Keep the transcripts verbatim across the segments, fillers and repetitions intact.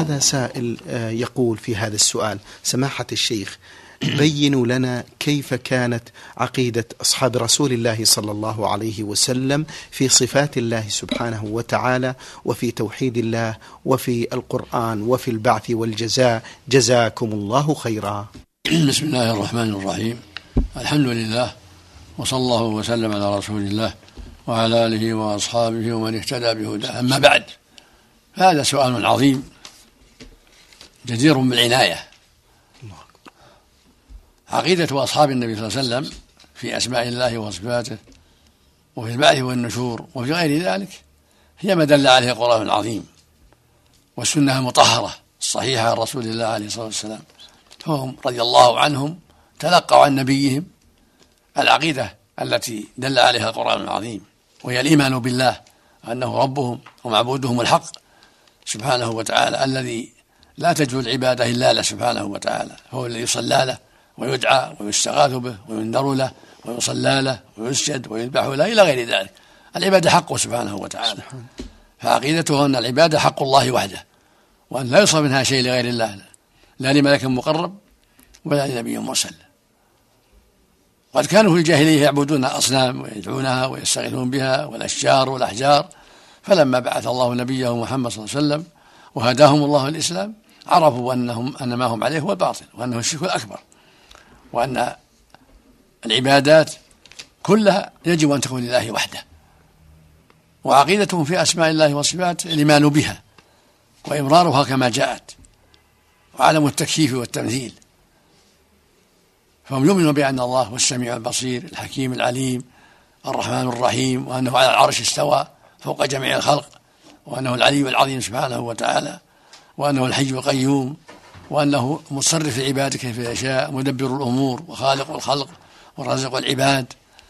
هذا سائل يقول في هذا السؤال: سماحة الشيخ، بينوا لنا كيف كانت عقيدة أصحاب رسول الله صلى الله عليه وسلم في صفات الله سبحانه وتعالى، وفي توحيد الله، وفي القرآن، وفي البعث والجزاء، جزاكم الله خيرا. بسم الله الرحمن الرحيم، الحمد لله، وصلى الله وسلم على رسول الله وعلى آله وأصحابه ومن اهتدى بهداه. أما بعد، هذا سؤال عظيم جدير بالعناية. عقيدة أصحاب النبي صلى الله عليه وسلم في أسماء الله وصفاته وفي البعث والنشور وفي غير ذلك هي ما دل عليه القرآن العظيم والسنة المطهرة الصحيحة عن رسول الله عليه الصلاة والسلام. فهم رضي الله عنهم تلقوا عن نبيهم العقيدة التي دل عليها القرآن العظيم، وهي الإيمان بالله أنه ربهم ومعبودهم الحق سبحانه وتعالى، الذي لا تجوز العبادة إلا له سبحانه وتعالى. هو الذي يصلى له ويدعى ويستغاث به وينذر له ويصلى له ويسجد ويذبح له إلى غير ذلك. العبادة حقه سبحانه وتعالى، فعقيدته أن العبادة حق الله وحده، وأن لا يصرف منها شيء لغير الله، لا لملك مقرب ولا لنبي مرسل. قد كانوا في الجاهلية يعبدون أصنام ويدعونها ويستغيثون بها والأشجار والأحجار، فلما بعث الله نبيه محمد صلى الله عليه وسلم وهداهم الله الإسلام عرفوا أنهم أن ما هم عليه هو الباطل، وأنه الشرك الأكبر، وأن العبادات كلها يجب أن تكون لله وحده. وعقيدتهم في أسماء الله وصفاته الإيمان بها وإمرارها كما جاءت، وعدم التكييف والتمثيل. فهم يؤمنون بأن الله هو السميع البصير الحكيم العليم الرحمن الرحيم، وأنه على العرش استوى فوق جميع الخلق، وأنه العلي العظيم سبحانه وتعالى، وأنه الحي القيوم، وأنه متصرف عباده كيف يشاء، مدبر الأمور وخالق الخلق ورازق العباد،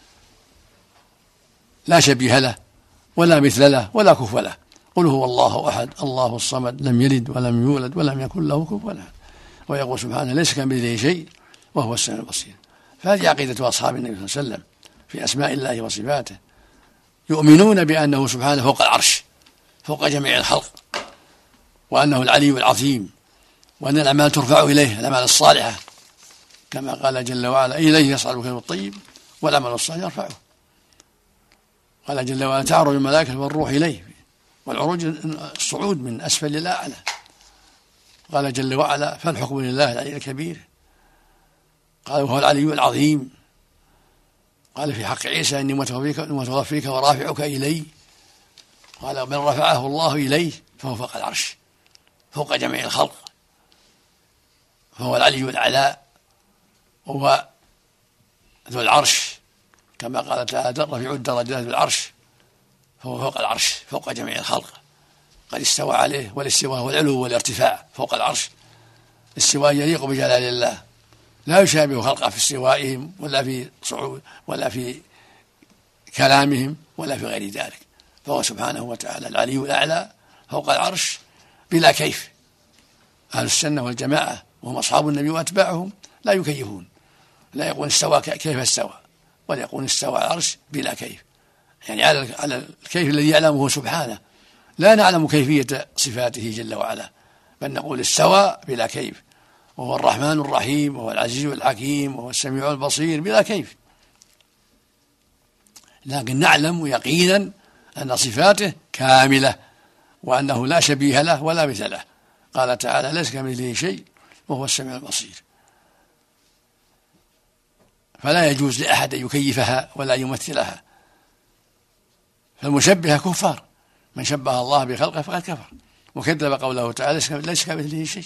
لا شبيه له ولا مثل له ولا كفو له. قل هو الله أحد الله الصمد لم يلد ولم يولد ولم يكن له كفوا أحد. ويقول سبحانه ليس كمثله شيء وهو السميع البصير. فهذه عقيدة أصحاب النبي صلى الله عليه وسلم في أسماء الله وصفاته، يؤمنون بأنه سبحانه فوق العرش فوق جميع الخلق، وأنه العلي العظيم، وأن الأعمال ترفع إليه، الأعمال الصالحة كما قال جل وعلا إليه يصعد الكلم الطيب والعمل الصالح يرفعه. قال جل وعلا تعرج الملائكة والروح إليه، والعروج الصعود من أسفل إلى أعلى. قال جل وعلا فالحكم لله العلي الكبير. قال وهو العلي العظيم. قال في حق عيسى إني متوفيك ورافعك إلي. قال من رفعه الله إليه فهو فوق العرش فوق جميع الخلق، فهو العلي الأعلى، وهو ذو العرش كما قال تعالى رفيع الدرجات بالعرش، فهو فوق العرش فوق جميع الخلق، قد استوى عليه. والاستواء هو العلو والارتفاع فوق العرش، استواء يليق بجلال الله، لا يشابه خلقه في استوائهم ولا في صعود ولا في كلامهم ولا في غير ذلك. فهو سبحانه وتعالى العلي الأعلى فوق العرش بلا كيف. أهل السنة والجماعة وهم أصحاب النبي وأتباعهم لا يكيفون، لا يقول استوى كيف استوى، ولا يقول استوى على العرش بلا كيف، يعني على الكيف الذي يعلمه سبحانه، لا نعلم كيفية صفاته جل وعلا، بل نقول استوى بلا كيف، وهو الرحمن الرحيم وهو العزيز الحكيم وهو السميع البصير بلا كيف. لكن نعلم يقينا أن صفاته كاملة، وأنه لا شبيه له ولا مثل له. قال تعالى ليس كمثله شيء وهو السميع البصير. فلا يجوز لأحد أن يكيفها ولا يمثلها، فالمشبهة كفار، من شبه الله بخلقه فقد كفر وكذب قوله تعالى ليس كمثله شيء.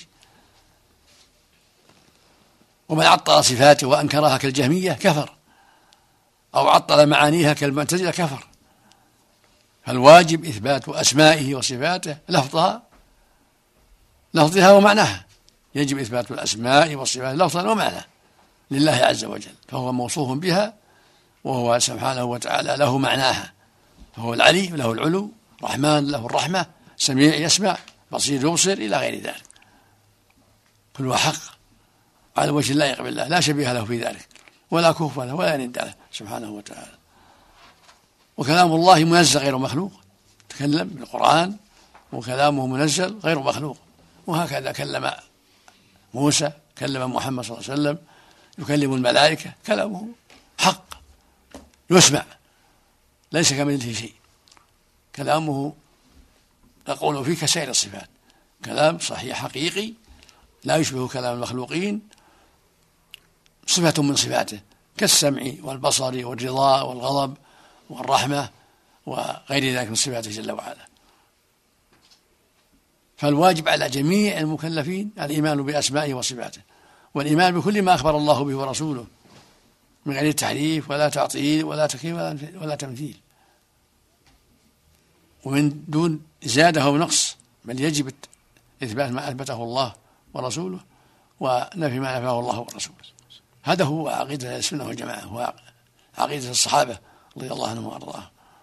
ومن عطل صفاته وأنكرها كالجهمية كفر، أو عطل معانيها كالمعتزلة كفر. فالواجب إثبات أسمائه وصفاته لفظها لفظها ومعناها، يجب إثبات الأسماء والصفات لفظا ومعنى لله عز وجل، فهو موصوف بها وهو سبحانه وتعالى له معناها، فهو العلي له العلو، رحمن له الرحمة، سميع يسمع، بصير يبصر إلى غير ذلك. كل حق على وجه لا يقبل الله، لا شبيه له في ذلك ولا كفوا له ولا ند له سبحانه وتعالى. وكلام الله منزل غير مخلوق، تكلم بالقرآن وكلامه منزل غير مخلوق، وهكذا كلم موسى، كلم محمد صلى الله عليه وسلم، يكلم الملائكة، كلامه حق يسمع ليس كمثله شيء، كلامه نقول فيه كسائر الصفات، كلام صحيح حقيقي لا يشبه كلام المخلوقين، صفة من صفاته كالسمع والبصر والرضا والغضب والرحمة وغير ذلك من صفاته جل وعلا. فالواجب على جميع المكلفين الإيمان بأسمائه وصفاته، والإيمان بكل ما أخبر الله به ورسوله من غير تحريف ولا تعطيل ولا تكييف ولا تمثيل، ومن دون زيادة أو نقص، بل يجب إثبات ما أثبته الله ورسوله ونفي ما نفاه الله ورسوله. هذا هو عقيدة السنة والجماعة، هو عقيدة الصحابة رضي الله عنهم وأرضاهم.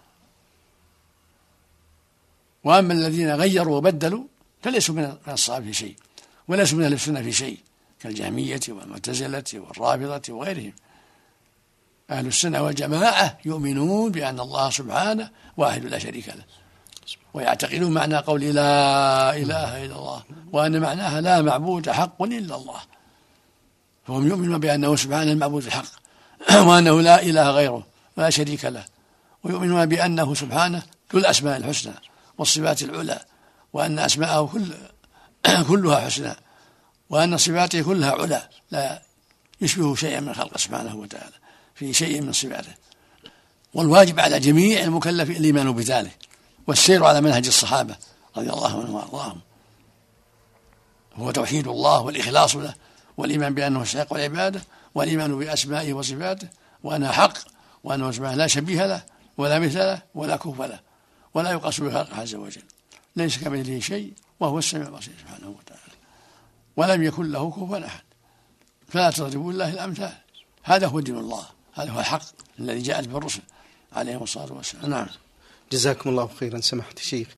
وأما الذين غيروا وبدلوا فليسوا من الصحابة في شيء، وليسوا من أهل السنة في شيء، كالجهمية والمعتزلة والرافضة وغيرهم. أهل السنة والجماعة يؤمنون بأن الله سبحانه واحد لا شريك له، ويعتقدون معنى قول لا إله إلا الله، وأن معناها لا معبود حق إلا الله، فهم يؤمنون بأنه سبحانه المعبود الحق، وأنه لا إله غيره ولا شريك له، ويؤمنون بأنه سبحانه ذو الأسماء الحسنى والصفات العلى، وأن أسماءه كل كلها حسنى، وأن صفاته كلها علا لا يشبه شيئا من خلقه سبحانه وتعالى في شيء من صفاته. والواجب على جميع المكلفين الإيمان بذلك والسير على منهج الصحابة رضي الله عنهم وأرضاهم، هو توحيد الله والإخلاص له، والإيمان بأنه يستحق العبادة، والإيمان بأسمائه وصفاته، وأنها حق، وأنه سبحانه لا شبيه له ولا مثل له ولا كفء له ولا يقاس بخلقه عز وجل، ليس كمثله شيء وهو السميع البصير سبحانه وتعالى، ولم يكن له كفوا أحد، فلا تضربوا الله الأمثال. هذا هو دين الله، هذا هو الحق الذي جاءت به الرسل عليهم الصلاة والسلام. نعم. جزاكم الله خيرا سماحة الشيخ.